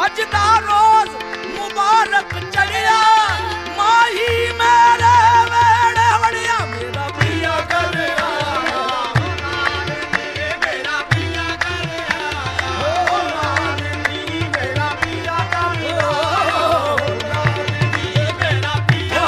अजदा रोज मुबारक चढ़िया माही मेरे वेड़े वड़िया मेरा पिया कर आया मेरा पिया कर आया मेरा पिया कर मेरा पिया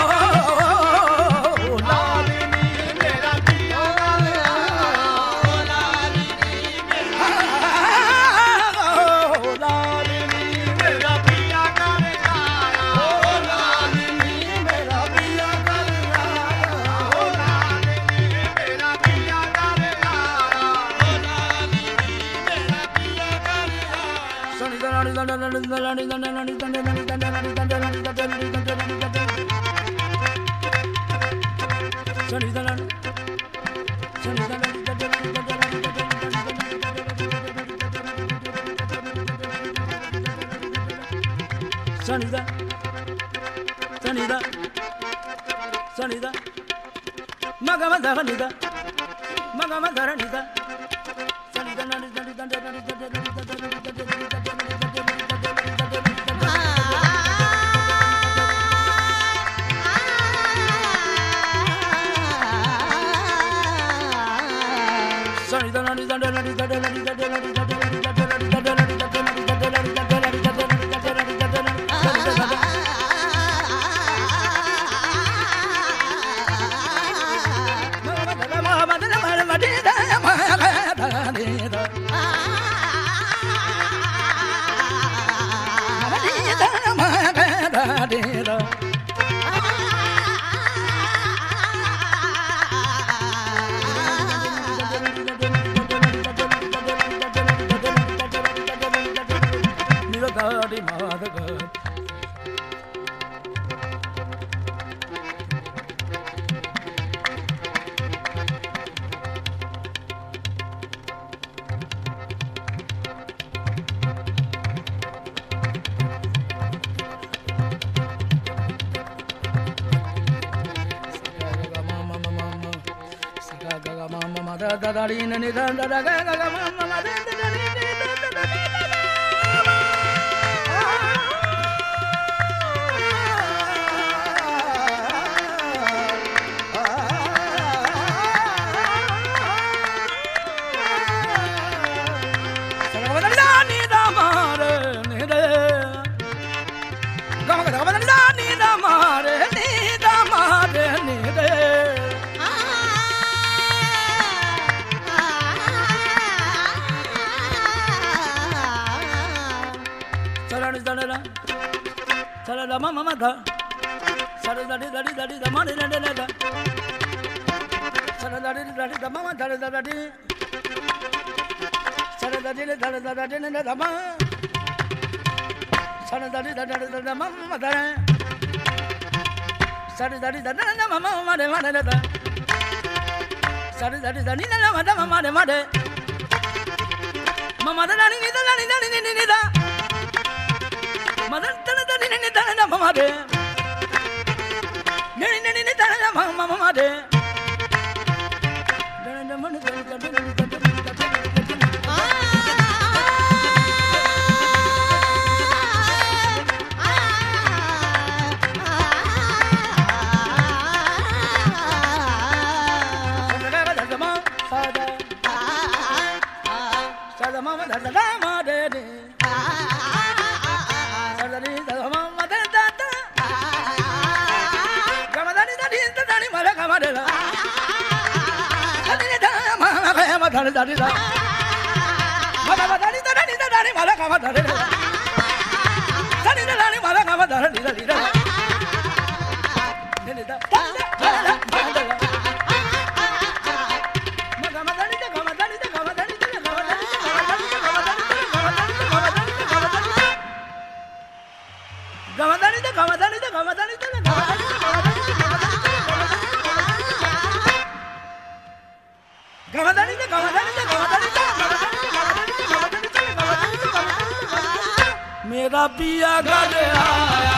मेरा पिया घर आया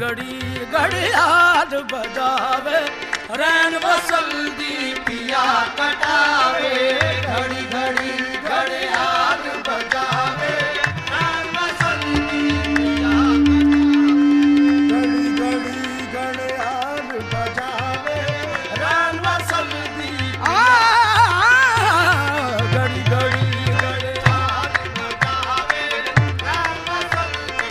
घड़ी घड़ियाल बजावे रैन बसंती पिया कटावे घड़ी घड़ी घड़ियाल बजावे रैन बसंती पिया घड़ी घड़ी घड़ियाल बजावे रैन बसंती घड़ी घड़ी घड़ियाल बजावे रैन बसंती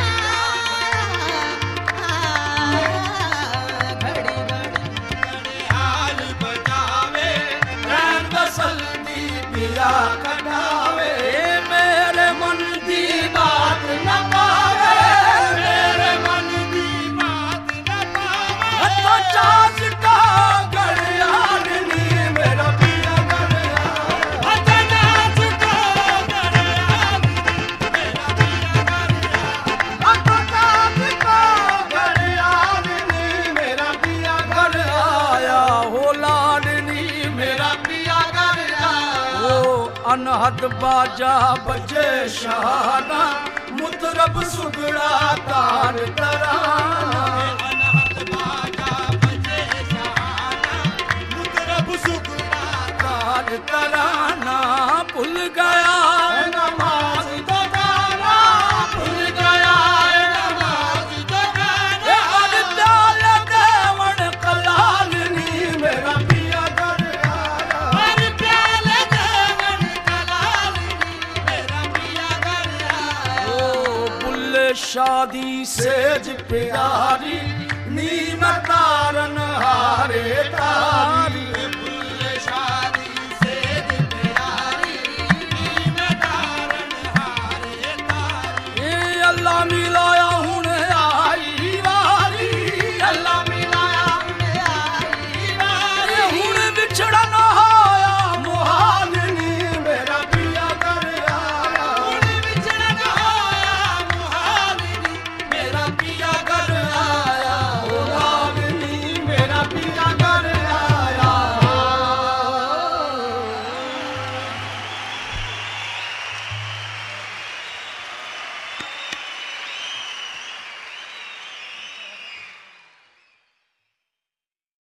घड़ी घड़ी घड़ियाल बजावे रैन बसंती पिया कटावे मेरे मन की बात न पावे मेरे मन की बात न पावे तो चाँद का घड़ियाल नी मेरा पिया घड़ियाल चाँद का घड़ियाल मेरा पिया घड़ियाल चाँद का घड़ियाल नी मेरा पिया घर आया हो लाडनी मेरा पिया घर आया हो अनहद बाजा बजे शहाना मुतरब सुगड़ा तार तराना अनहद बाजा बजे शहाना मुतरब सुगड़ा तार तराना भूल गया है नमाज तो गाना भूल गया है नमाज तो गाना और प्याल देवण कलाल नी मेरा पिया घर आया और प्याल देवण कलाल नी मेरा पिया घर आया ओ बुल्ले शादी सेज प्यारी नीम तारन हारे तारी